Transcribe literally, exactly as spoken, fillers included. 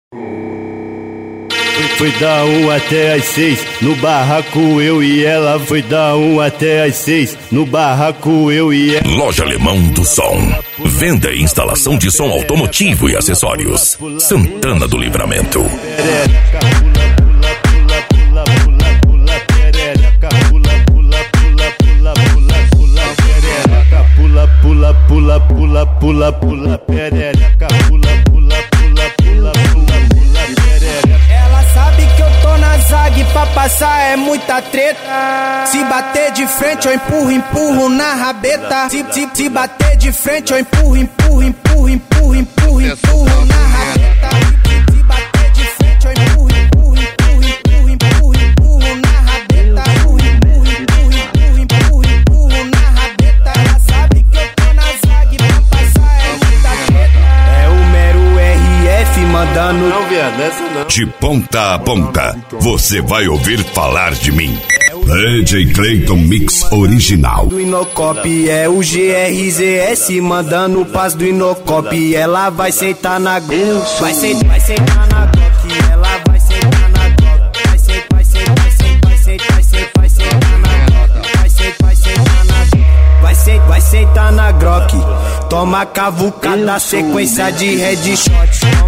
Foi da um até às seis, no barraco eu e ela. Foi da um até às seis, no barraco eu e ela. Loja Alemão do Som. Venda e instalação de som automotivo e acessórios. Santana do Livramento. Pula, pula, pula, pula, pula, pula, perereca. Pula, pula, pula, pula, pula, pula, perereca. Ela sabe que eu tô na zague, pra passar é muita treta. Se bater de frente eu empurro, empurro na rabeta. Se, se, se bater de frente eu empurro, empurro, empurro, empurro, empurro, empurro na rabeta. Se bater de frente eu empurro, empurro, empurro, empurro, empurro, empurro na rabeta. Empurro, empurro, empurro, empurro, empurro na rabeta. Ela sabe que eu tô na zague, pra passar é muita treta. É o mero R F mandando. Não, viado, essa não. De ponta a ponta, você vai ouvir falar de mim. D J Clayton Mix Original. Do Inocop é o G R Z S mandando paz do Inocop. Ela vai sentar na Glock, vai sentar, vai sentar na Glock. Ela vai sentar na Glock, vai sentar, vai sentar, vai sentar, vai sentar, vai sentar, vai sentar na Glock, vai sentar, vai sentar na Glock, vai sentar, vai sentar na Glock. Toma cavucada, sequência de headshot.